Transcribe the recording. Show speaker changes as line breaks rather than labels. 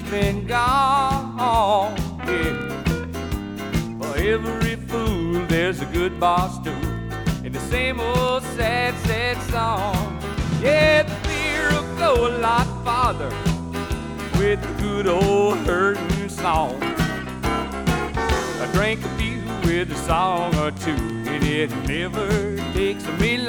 been gone. Yeah. For every fool, there's a good boss too, in the same old sad, sad song. Yeah, the beer will go a lot farther with the good old hurtin' song. I drank a few with a song or two, and it never takes me